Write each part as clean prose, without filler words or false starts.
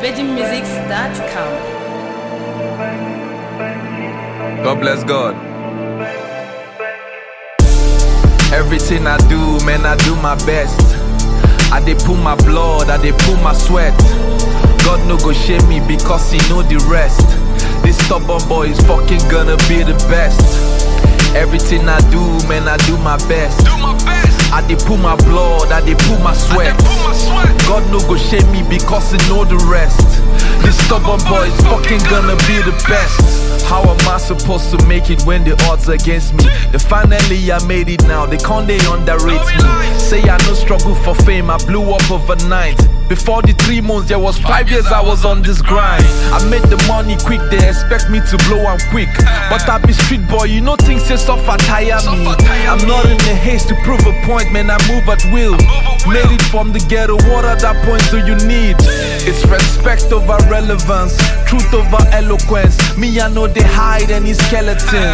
virginmusics.com. God bless God. Everything I do, man, I do my best. I dey put my blood, I dey put my sweat. God no go shame me because he know the rest. This stubborn boy is fucking gonna be the best. Everything I do, man, I do my best. I dey put my blood, I dey put my sweat. God no go shame me because he know the rest. This stubborn boy is fucking gonna be the best. How am I supposed to make it when the odds are against me? Finally I made it now, they can't underrate me. Say I no struggle for fame, I blew up overnight. Before the 3 months, there was 5 years I was on this grind. I made the money quick, they expect me to blow am quick. But I be street boy, you know things say suffer tire me. I'm not in a haste to prove a point, man, I move at will. Made it from the ghetto, what other points do you need? It's respect over relevance, truth over eloquence. Me, I know they hide any skeletons.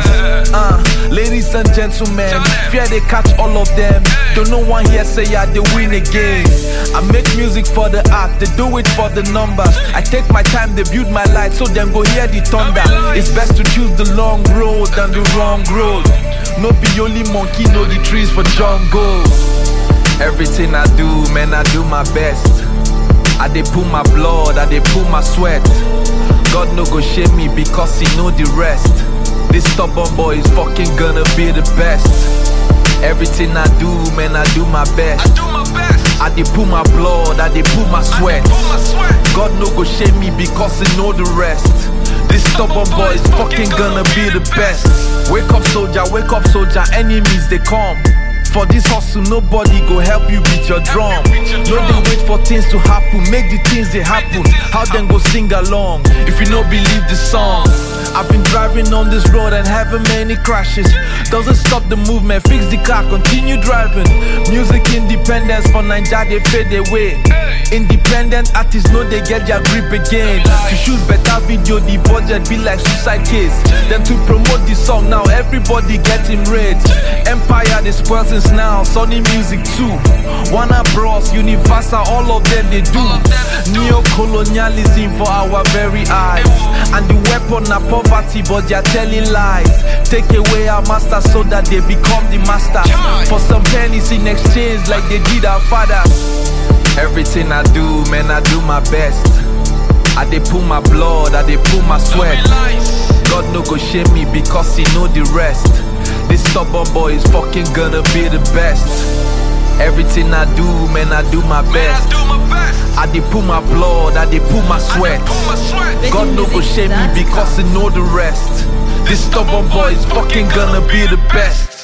Ladies and gentlemen, fear they catch all of them. Don't no one here say I they win again. I make music for the art, they do it for the numbers. I take my time, they build my light, so them go hear the thunder. It's best to choose the long road than the wrong road. No be only monkey know the trees for jungle. Everything I do, man, I do my best. I dey put my blood, I dey put my sweat. God no go shame me because he know the rest. This stubborn boy is fucking gonna be the best. Everything I do, man, I do my best. I dey put my blood, I dey put my sweat. God no go shame me because he know the rest. This stubborn boy is fucking gonna be the best. Wake up soldier, enemies they come. For this hustle, nobody go help you beat your drum. No dey wait for things to happen, make the things they happen. How them go sing along if you no believe the song? I've been driving on this road and having many crashes. Doesn't stop the movement, fix the car, continue driving. Music independence for Naija, they fade away. Independent artists know they get their grip again. To shoot better video, the budget be like suicide case. Then to promote the song, now everybody getting rich. Empire, they spoil since now, Sony Music too. Warner Bros, Universal, all of them they do. Neo-colonialism for our very eyes. And the weapon are poverty, but they're telling lies. Take away our master so that they become the master. For some pennies in exchange like they did our fathers. Everything I do, man, I do my best. I dey put my blood, I dey put my sweat. God no go shame me because he know the rest. This stubborn boy is fucking gonna be the best. Everything I do, man, I do my best. I dey put my blood, I dey put my sweat. God no go shame me because he know the rest. This stubborn boy is fucking gonna be the best.